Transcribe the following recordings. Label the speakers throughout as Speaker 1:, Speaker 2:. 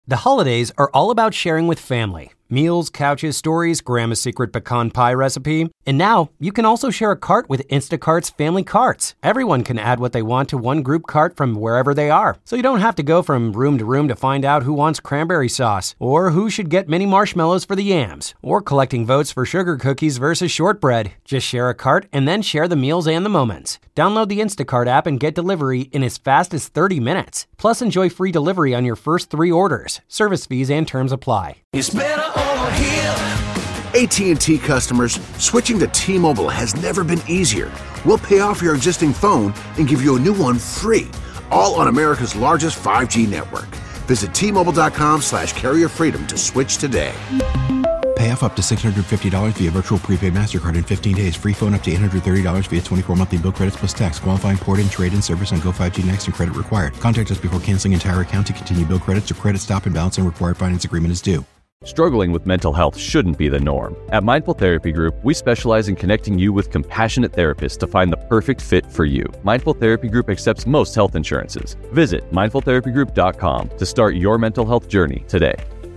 Speaker 1: The holidays are all about sharing with family. Meals, couches, stories, Grandma's secret pecan pie recipe. And now, you can also share a cart with Instacart's Family Carts. Everyone can add what they want to one group cart from wherever they are. So you don't have to go from room to find out who wants cranberry sauce, or who should get mini marshmallows for the yams, or collecting votes for sugar cookies versus shortbread. Just share a cart and then share the meals and the moments. Download the Instacart app and get delivery in as fast as 30 minutes. Plus, enjoy free delivery on your first 3 orders. Service fees and terms apply.
Speaker 2: It's better over here.
Speaker 3: AT&T customers, switching to T-Mobile has never been easier. We'll pay off your existing phone and give you a new one free, all on America's largest 5G network. Visit T-Mobile.com/carrier freedom to switch today.
Speaker 4: Pay off up to $650 via virtual prepaid MasterCard in 15 days. Free phone up to $830 via 24 monthly bill credits plus tax. Qualifying port-in, trade-in service on Go 5G Next and credit required. Contact us before canceling entire account to continue bill credits or credit stop and balance and required finance agreement is due.
Speaker 5: Struggling with mental health shouldn't be the norm. At Mindful Therapy Group, we specialize in connecting you with compassionate therapists to find the perfect fit for you. Mindful Therapy Group accepts most health insurances. Visit mindfultherapygroup.com to start your mental health journey today.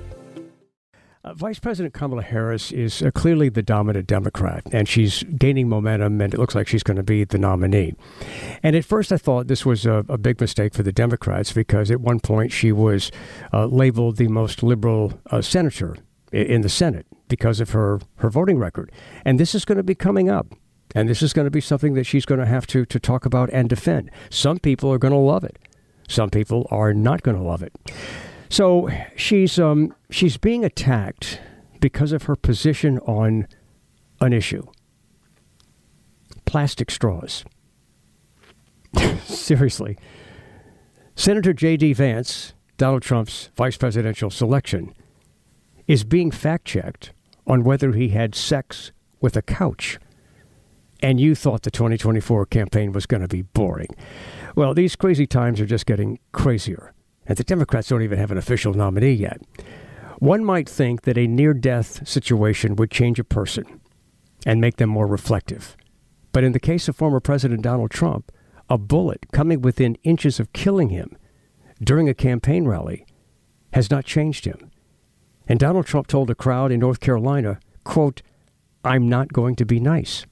Speaker 6: Vice President Kamala Harris is clearly the dominant Democrat, and she's gaining momentum, and it looks like she's going to be the nominee. And at first I thought this was a big mistake for the Democrats, because at one point she was labeled the most liberal senator in the Senate because of her voting record. And this is going to be coming up, and this is going to be something that she's going to have to talk about and defend. Some people are going to love it. Some people are not going to love it. So she's being attacked because of her position on an issue. Plastic straws. Seriously. Senator J.D. Vance, Donald Trump's vice presidential selection, is being fact-checked on whether he had sex with a couch. And you thought the 2024 campaign was going to be boring. Well, these crazy times are just getting crazier. And the Democrats don't even have an official nominee yet. One might think that a near-death situation would change a person and make them more reflective. But in the case of former President Donald Trump, a bullet coming within inches of killing him during a campaign rally has not changed him. And Donald Trump told a crowd in North Carolina, quote, "I'm not going to be nice."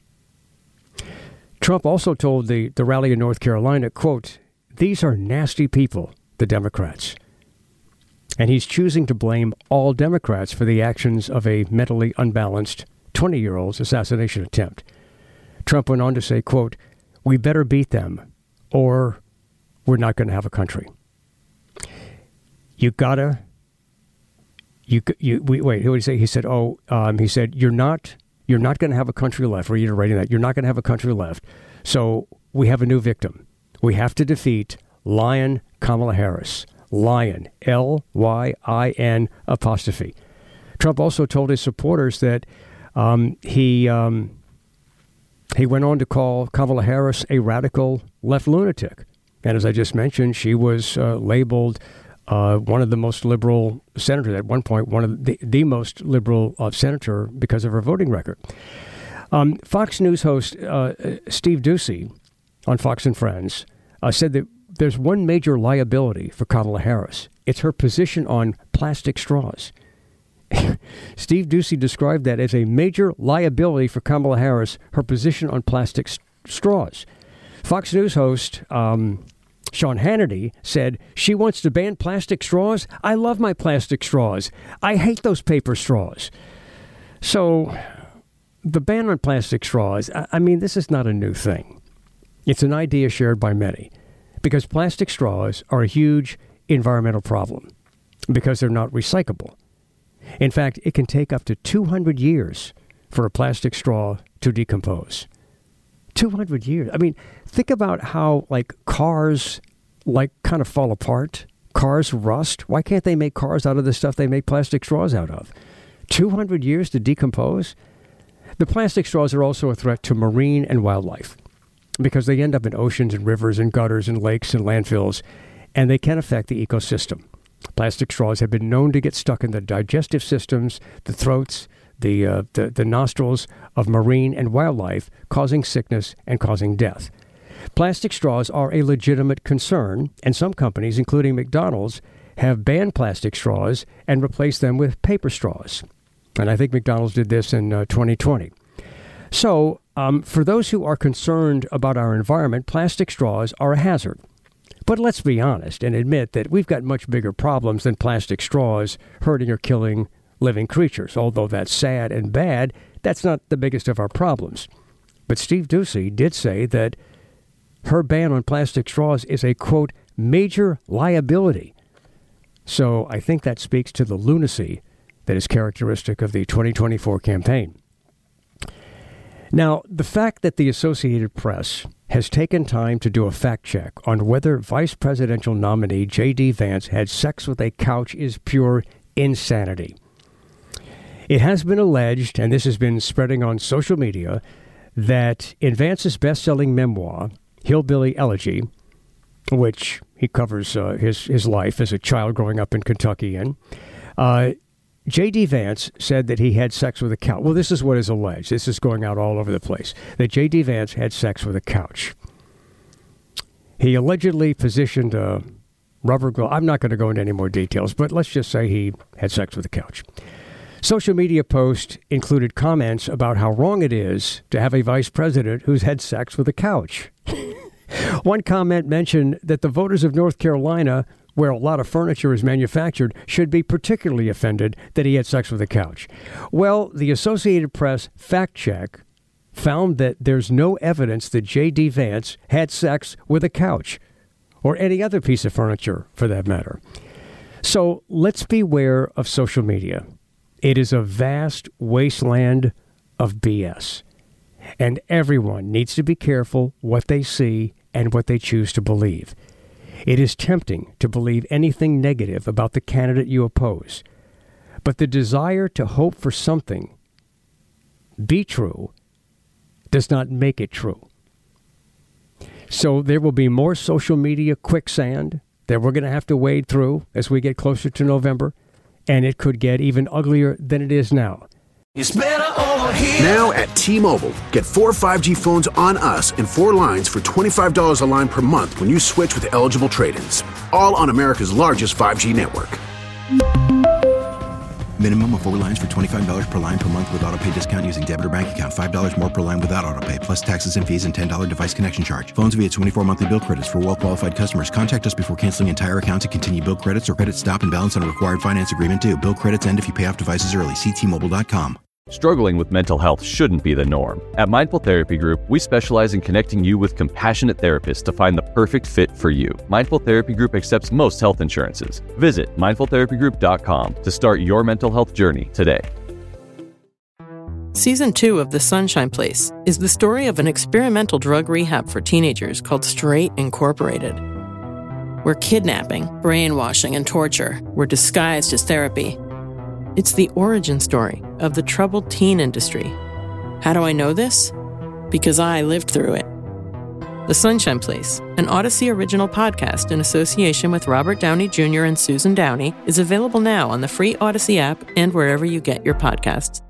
Speaker 6: Trump also told the rally in North Carolina, quote, "These are nasty people, the Democrats." And he's choosing to blame all Democrats for the actions of a mentally unbalanced 20-year-old's assassination attempt. Trump went on to say, quote, "We better beat them or we're not going to have a country." Wait, what did he say? He said, you're not going to have a country left. Reiterating that. You're not going to have a country left. So we have a new victim. We have to defeat Lion Kamala Harris. Lion, Lyin apostrophe. Trump also told his supporters that he went on to call Kamala Harris a radical left lunatic. And as I just mentioned, she was labeled one of the most liberal senators, at one point, one of the most liberal senator because of her voting record. Fox News host Steve Doocy on Fox and Friends said that there's one major liability for Kamala Harris. It's her position on plastic straws. Steve Doocy described that as a major liability for Kamala Harris, her position on plastic straws. Fox News host Sean Hannity said, "She wants to ban plastic straws? I love my plastic straws. I hate those paper straws." So the ban on plastic straws, I mean, this is not a new thing. It's an idea shared by many, because plastic straws are a huge environmental problem because they're not recyclable. In fact, it can take up to 200 years for a plastic straw to decompose. 200 years. I mean, think about how, cars, kind of fall apart. Cars rust. Why can't they make cars out of the stuff they make plastic straws out of? 200 years to decompose? The plastic straws are also a threat to marine and wildlife because they end up in oceans and rivers and gutters and lakes and landfills, and they can affect the ecosystem. Plastic straws have been known to get stuck in the digestive systems, the throats, the nostrils of marine and wildlife, causing sickness and causing death. Plastic straws are a legitimate concern, and some companies, including McDonald's, have banned plastic straws and replaced them with paper straws. And I think McDonald's did this in 2020. So, for those who are concerned about our environment, plastic straws are a hazard. But let's be honest and admit that we've got much bigger problems than plastic straws hurting or killing living creatures. Although that's sad and bad, that's not the biggest of our problems. But Steve Doocy did say that her ban on plastic straws is a, quote, major liability. So I think that speaks to the lunacy that is characteristic of the 2024 campaign. Now, the fact that the Associated Press has taken time to do a fact check on whether vice presidential nominee J.D. Vance had sex with a couch is pure insanity. It has been alleged, and this has been spreading on social media, that in Vance's best-selling memoir, Hillbilly Elegy, which he covers his life as a child growing up in Kentucky in, J.D. Vance said that he had sex with a couch. Well, this is what is alleged. This is going out all over the place. That J.D. Vance had sex with a couch. He allegedly positioned a rubber glove. I'm not going to go into any more details, but let's just say he had sex with a couch. Social media posts included comments about how wrong it is to have a vice president who's had sex with a couch. One comment mentioned that the voters of North Carolina, where a lot of furniture is manufactured, should be particularly offended that he had sex with a couch. Well, the Associated Press fact check found that there's no evidence that J.D. Vance had sex with a couch, or any other piece of furniture for that matter. So let's beware of social media. It is a vast wasteland of BS, and everyone needs to be careful what they see and what they choose to believe. It is tempting to believe anything negative about the candidate you oppose, but the desire to hope for something be true does not make it true. So there will be more social media quicksand that we're going to have to wade through as we get closer to November, and it could get even uglier than it is now.
Speaker 2: It's better over here.
Speaker 3: Now at T-Mobile, get 4 5G phones on us and 4 lines for $25 a line per month when you switch with eligible trade-ins. All on America's largest 5G network.
Speaker 4: Minimum of 4 lines for $25 per line per month with autopay discount using debit or bank account. $5 more per line without autopay, plus taxes and fees and $10 device connection charge. Phones via 24 monthly bill credits for well-qualified customers. Contact us before canceling entire account to continue bill credits or credit stop and balance on a required finance agreement due. Bill credits end if you pay off devices early. See T-Mobile.com.
Speaker 5: Struggling with mental health shouldn't be the norm. At Mindful Therapy Group, we specialize in connecting you with compassionate therapists to find the perfect fit for you. Mindful Therapy Group accepts most health insurances. Visit mindfultherapygroup.com to start your mental health journey today.
Speaker 7: Season 2 of The Sunshine Place is the story of an experimental drug rehab for teenagers called Straight Incorporated, where kidnapping, brainwashing, and torture were disguised as therapy. It's the origin story of the troubled teen industry. How do I know this? Because I lived through it. The Sunshine Place, an Odyssey original podcast in association with Robert Downey Jr. and Susan Downey, is available now on the free Odyssey app and wherever you get your podcasts.